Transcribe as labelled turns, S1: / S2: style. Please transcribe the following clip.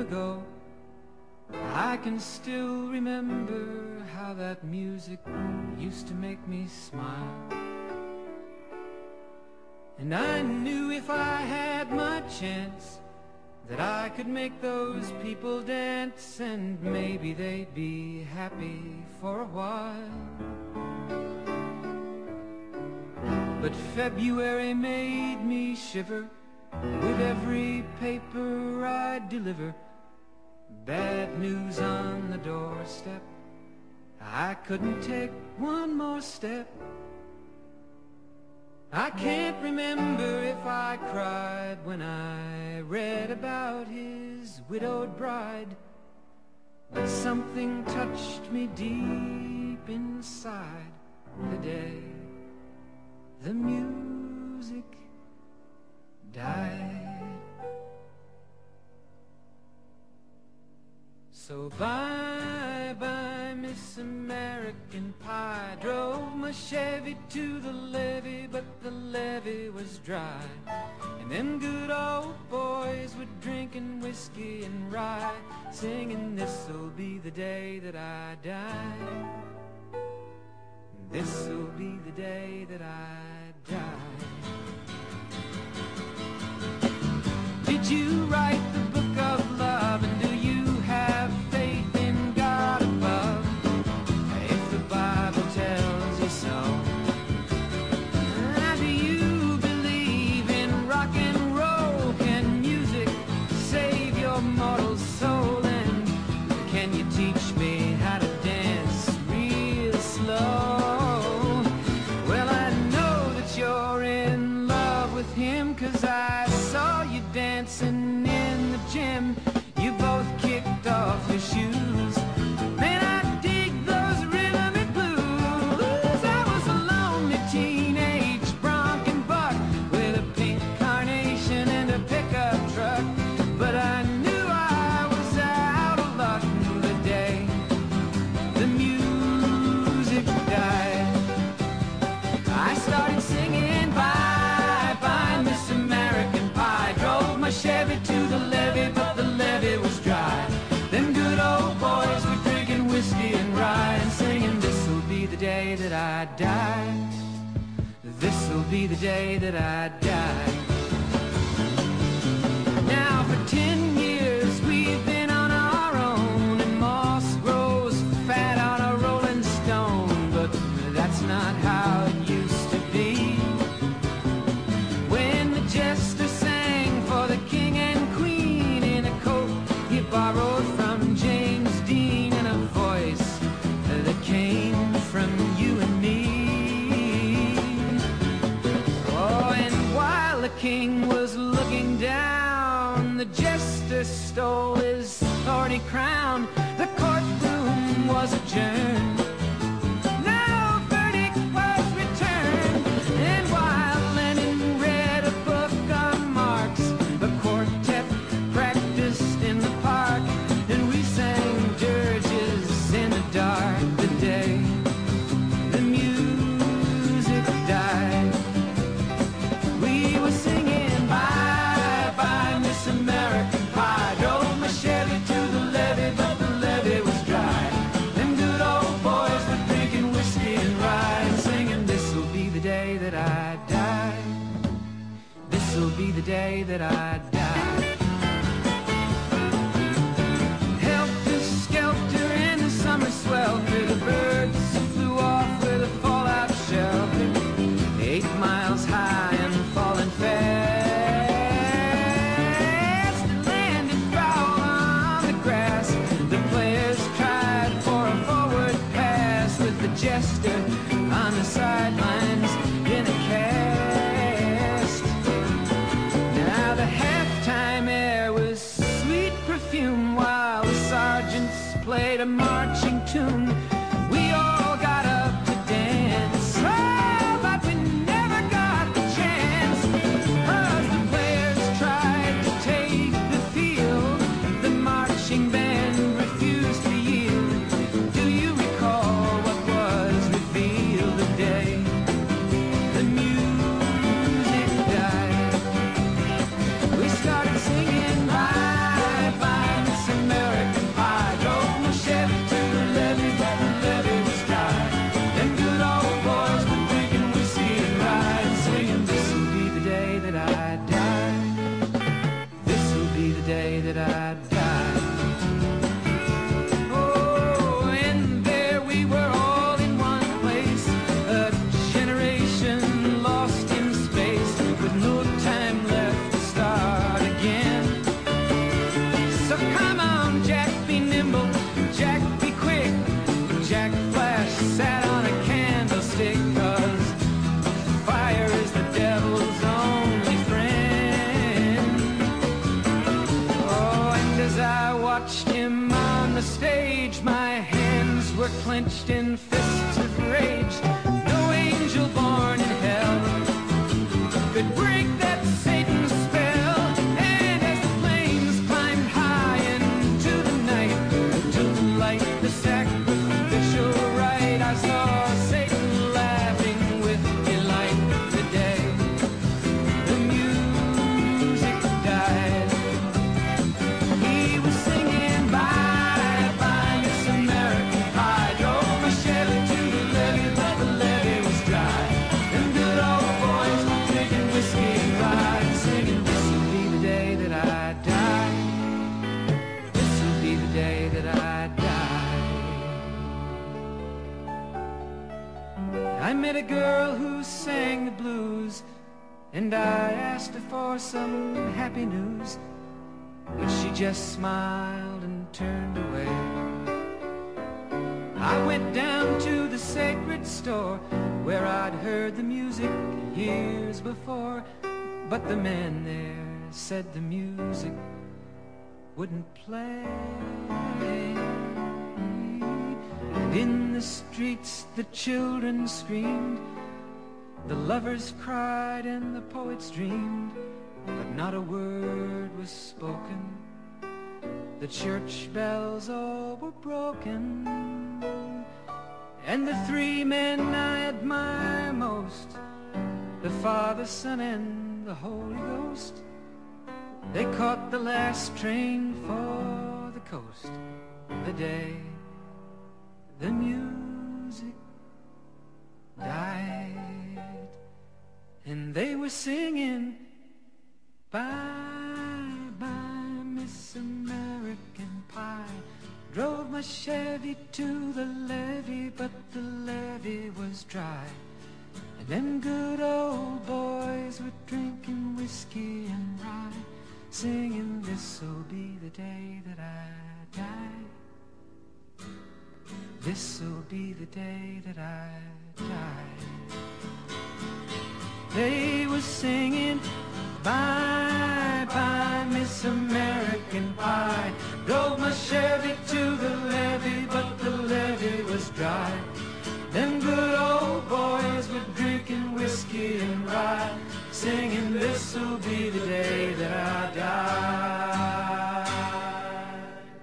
S1: ago. I can still remember how that music used to make me smile. And I knew if I had my chance that I could make those people dance, and maybe they'd be happy for a while. But February made me shiver with every paper I deliver. Bad news on the doorstep, I couldn't take one more step. I can't remember if I cried when I read about his widowed bride, but something touched me deep inside the day the music died. So bye-bye, Miss American Pie. Drove my Chevy to the levee, but the levee was dry. And them good old boys were drinking whiskey and rye, singing, this'll be the day that I die. This'll be the day that I die. Did you write the book of love, and do you have faith in God above? If the Bible tells you so. Do you believe in rock and roll? Can music save your mortal soul? And can you teach me how to dance real slow? Well, I know that you're in love with him, 'cause I saw you dancing in the gym. You both kicked off your shoes. Man, I dig those rhythm and blues. I was a lonely teenage bronc and buck with a pink carnation and a pickup truck, but I knew I was out of luck the day the music died. I started singing bye-bye, Miss American Pie. Drove my Chevy to the levee, but the levee was dry. Them good old boys were drinking whiskey and rye, and singing, this'll be the day that I die. This'll be the day that I die. Now for 10 years we've been on our own, and moss grows fat on a rolling stone, but that's not how it used to be. When the jester sang for the king and queen in a coat he borrowed from James Dean, and a voice that came from you and me. Oh, and while the king was looking down, the jester stole his thorny crown. The courtroom was adjourned. No verdict was returned. And while Lenin read a book on Marx, the quartet practiced in the park, and we sang dirges in the dark the day the music died. We were singing bye-bye, Miss American Pie. Drove my Chevy to the levee, but the levee was dry. Them good old boys were drinking whiskey and rye, and singing, this'll be the day that I die. This'll be the day that I die. Helter-skelter in the summer swelter, the birds flew off with a fallout shelter. 8 miles high and falling fast. It landed foul on the grass. The players tried for a forward pass, with the jester on the sidelines in a cast. Now the halftime air was sweet perfume, while the sergeants played a marching tune. We all got up to dance, oh, but we never got the chance, 'cause the players tried to take the field. The marching band refused to yield. Do you recall what was revealed? clenched in fists of rage. No angel born in hell could break that Satan's spell. And as the flames climbed high into the night to light the sacrificial rite, I saw Satan laughing with delight the day the music died. He was singing bye bye Miss American Pie. Drove my Chevy to the levee, but the levee was dry. Them good old boys were drinking whiskey and rye, singing, this'll be the day that I die. This'll be the day that I die. I met a girl who sang the blues, and I asked her for some happy news, but she just smiled and turned away. I went down to the sacred store where I'd heard the music years before, but the man there said the music wouldn't play. And in the streets the children screamed, the lovers cried and the poets dreamed, but not a word was spoken. The church bells all were broken, and the three men I admire most, the Father, Son, and the Holy Ghost, they caught the last train for the coast the day the music died. And they were singing bye bye Miss American Pie. Drove my Chevy to the levee, but the levee was dry. And them good old boys were drinking whiskey and rye, singing, this'll be the day that I die. This'll be the day that I die. They were singing